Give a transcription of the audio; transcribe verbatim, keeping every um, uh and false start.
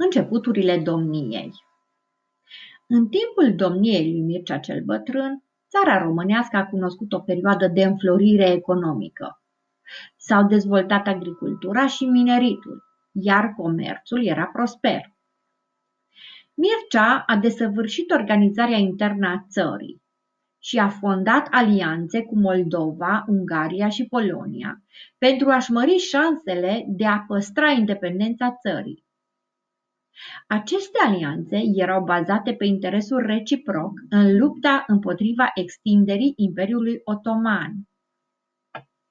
Începuturile domniei. În timpul domniei lui Mircea cel Bătrân, țara românească a cunoscut o perioadă de înflorire economică. S-au dezvoltat agricultura și mineritul, iar comerțul era prosper. Mircea a desăvârșit organizarea internă a țării și a fondat alianțe cu Moldova, Ungaria și Polonia pentru a-și mări șansele de a păstra independența țării. Aceste alianțe erau bazate pe interesul reciproc în lupta împotriva extinderii Imperiului Otoman.